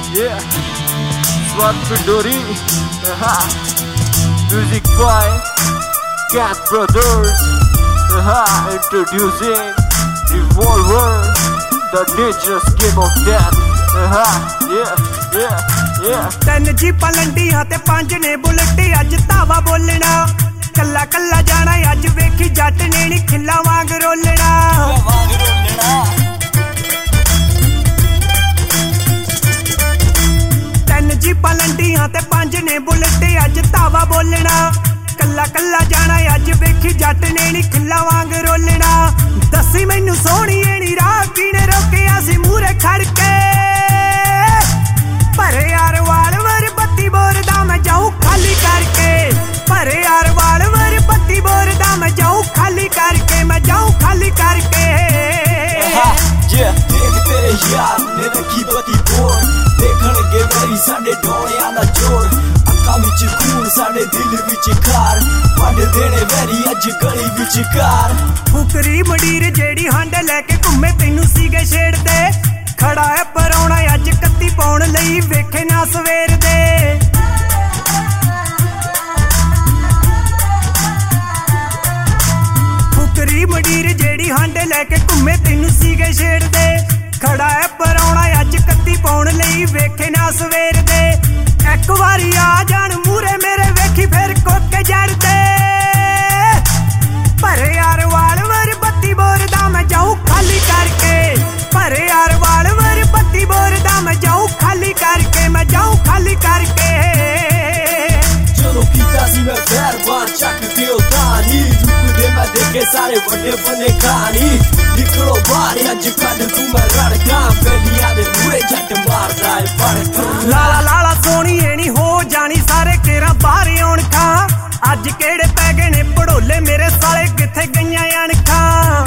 Yeah, Swat Pandori. Music by Cat Brothers. Introducing Revolver, the dangerous game of death. Yeah. ਤਿੰਨ ਜੀਪਾਂ ਲੰਡੀਆਂ ਤੇ ਪੰਜ ਨੇ bullet ਅੱਜ ਧਾਵਾ ਬੋਲਣਾ ਕੱਲਾ ਕੱਲਾ ਜਾਣਾ ਅੱਜ ਵੇਖੀ ਜੱਟ ਨੇ ਨੀ ਖਿੱਲਾ ਵਾਂਗ ਰੋਲਣਾ ਤਿੰਨ ਜੀਪਾਂ ਲੰਡੀਆਂ ਤੇ ਪੰਜ ਨੇ ਬੁਲਟ ਅੱਜ ਧਾਵਾ ਬੋਲਣਾ ਕੱਲਾ ਕੱਲਾ ਜਾਣਾ ਅੱਜ ਵੇਖੀ ਜੱਟ ਨੇ ਨੀ ਖਿੱਲਾ ਵਾਂਗ ਰੋਲਣਾ ਦੱਸੀ ਮੈਨੂੰ ਸੋਹਣੀਏ ਨੀ ਰਾਹ ਕਿਨੇ ਰੋਕਿਆ ਸੀ ਮੂਹਰੇ ਖੜ ਕੇ ਭਰੇ ਯਾਰ ਵਾਲ ਵਰ ਬੱਤੀ ਬੋਰਦਾ ਮੈਂ ਜਾਊਂ ਖਾਲੀ ਕਰਕੇ ਭਰੇ ਯਾਰ ਵਾਲ ਵਰ ਬੱਤੀ ਬੋਰਦਾ ਮੈਂ ਜਾਊਂ ਖਾਲੀ ਕਰਕੇ ਮੈਂ ਜਾਊਂ ਖਾਲੀ ਕਰਕੇ ਦੇਖ ਤੇਰੇ ਯਾਰ ਨੇ ਰੱਖੀ ਬੱਤੀ ਬੋਰ ਦੇਖਣਗੇ ਮੇਰੀ ਸਾਡੇ ਡੋਲਿਆਂ ਦਾ ਜੋਰ ਅੱਖਾਂ ਵਿੱਚ ਖੂਨ ਸਾਡੇ ਦਿਲ ਵਿੱਚ ਖਾਰ ਵੱਢ ਦੇਣੇ ਵੈਰੀ ਅੱਜ ਗਲੀ ਵਿੱਚ ਕਾਰ ਫੁਕਰੀ ਮੰਡੀਰ ਜਿਹੜੀ ਹੰਡ ਲੈ ਕੇ ਘੁੰਮੇ ਤੈਨੂੰ ਸੀਗੇ ਛੇੜਦੇ ਖੜਾ ਹੈ ਪਰੌਣਾ ਅੱਜ 31 ਪਾਉਣ ਲਈ ਵੇਖੇ ਨਾ ਸਵੇਰ ਦੇ ਫੁਕਰੀ ਮੰਡੀਰ ਜਿਹੜੀ ਹੰਡ ਲੈ ਕੇ ਘੁੰਮੇ ਤੈਨੂੰ ਸੀਗੇ ਛੇੜਦੇ ਖੜਾ ਹੈ ਪਰੌਣਾ ਅੱਜ 31 ਪਾਉਣ ਲਈ ਵੇਖੇ ਨਾ ਸਵੇਰ ਦੇ ਇੱਕ ਵਾਰੀ ਆ ਜਾਣ ਮੂਰੇ ਮੇਰੇ ਵੇਖੀ ਫਿਰ ਕੋਕੇ ਜੜਦੇ ਭਰੇ ਯਾਰ ਵਾਲ ਵਰ ਬੱਤੀ ਬੋਰਦਾ ਮੈਂ ਜਾਊਂ ਖਾਲੀ ਕਰਕੇ ਭਰੇ ਯਾਰ ਵਾਲ ਵਰ ਬੱਤੀ ਬੋਰਦਾ ਮੈਂ ਜਾਊਂ ਖਾਲੀ ਕਰਕੇ ਮੈਂ ਜਾਊਂ ਖਾਲੀ ਕਰਕੇ ਜਦੋਂ ਕੀਤਾ ਸੀ ਮੈਂ ਫੇਰ ਬਾਹਰ ਚੱਕ ਦਿਓ ਤਾਨੀ ਰੁਕਦੇ ਮੈਂ ਦੇਖੇ ਸਾਰੇ ਵੱਡੇ ਬੰਨੇ ਕਹਾਣੀ ਨਿਕਲੋ ਬਾਹਰ ਅੱਜ ਕੱਢ ਤੂੰ ਮੈਂ ਰੜਕਾਂ ਬੇਲੀਆਂ ਦੇ ਮੂਰੇ ਜੱਟ ਮਾਰਦਾ ਏ ਫੜਕ ਲਾਲਾ ਸੋਹਣੀਏ ਨੀ ਹੋ ਜਾਣੀ ਸਾਰੇ ਕੇਰਾ ਬਾਹਰ ਆਉਣ ਖਾਂ ਅੱਜ ਕਿਹੜੇ ਪੈ ਗਏ ਨੇ ਪੜੋਲੇ ਮੇਰੇ ਸਾਲੇ ਕਿੱਥੇ ਗਈਆਂ ਅਣਖਾਂ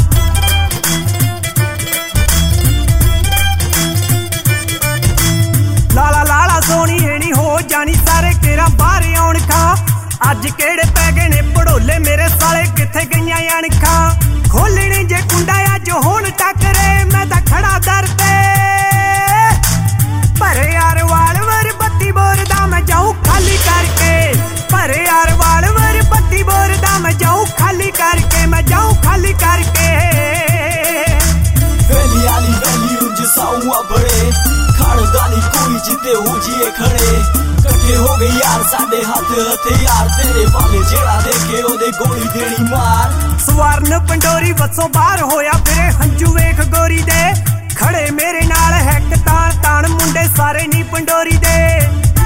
ਲਾਲਾ ਸੋਹਣੀਏ ਨੀ ਹੋ ਜਾਣੀ ਸਾਰੇ ਕੇਰਾ ਬਾਹਰ ਆਉਣ ਖਾਂ ਅੱਜ ਕਿਹੜੇ ਪੈ ਗਏ ਨੇ ਪੜੋਲੇ ਮੇਰੇ ਸਾਲੇ ਕਿੱਥੇ ਗਈਆਂ ਅਣਖਾਂ ਖੋਲਣੇ ਜੇ ਕੁੰਡਾ ਅੱਜ ਹੁਣ ਟੱਕਰੇ ਮੈਂ ਤਾਂ ਖੜਾ ਦਰ ਤੇ ਭਰੇ ਯਾਰ ਵਾਲ ਵਰ ਬੱਤੀ ਬੋਰਦਾ ਮੈਂ ਜਾਊਂ ਖਾਲੀ ਕਰਕੇ ਭਰੇ ਯਾਰ ਵਾਲ ਵਰ ਬੱਤੀ ਬੋਰਦਾ ਮੈਂ ਜਾਊਂ ਖਾਲੀ ਕਰਕੇ ਮੈਂ ਜਾਊਂ ਖਾਲੀ ਕਰਕੇ ਵੈਲੀ ਆਲੀ ਵੈਲੀ ਉਂਝ ਸਾਊਆ ਬੜੇ ਖਾਨਦਾਨੀ ਕੋਈ ਜਿੱਤੇ ਹੋ ਜੀਏ ਖੜੇ ਇਕੱਠੇ ਹੋ ਗਏ ਯਾਰ ਸਾਡੇ ਹੱਥ ਹਥਿਆਰ ਤੇਰੇ ਵਾਲੇ ਜਿਹੜਾ ਦੇਖੇ ਉਹਦੇ ਗੋਲੀ ਦੇਣੀ ਮਾਰ ਸਵਰਨ ਪੰਡੋਰੀ ਵੱਸੋਂ ਬਾਹਰ ਹੋਇਆ ਫਿਰੇ ਹੰਝੂ ਵੇਖ ਗੋਰੀ ਦੇ ਖੜੇ ਮੇਰੇ ਨਾਲ ਹੈਕ ਤਾਣ ਮੁੰਡੇ ਸਾਰੇ ਨੀ ਪੰਡੋਰੀ ਦੇ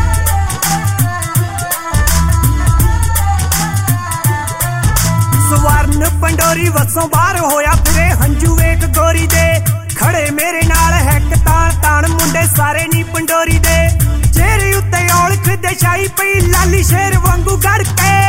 ਸਵਰਨ ਪੰਡੋਰੀ ਵੱਸੋਂ ਬਾਹਰ ਹੋਇਆ ਫਿਰੇ ਹੰਝੂ ਵੇਖ ਗੋਰੀ ਦੇ ਖੜੇ ਮੇਰੇ ਨਾਲ ਹੈਕ ਤਾਣ ਮੁੰਡੇ ਸਾਰੇ ਨੀ ਪੰਡੋਰੀ ਦੇ ਚਿਹਰੇ ਉੱਤੇ ਔਲਖ ਦੇ ਛਾਈ ਪਈ ਲਾਲੀ ਸ਼ੇਰ ਵਾਂਗੂ ਗੜ ਕੇ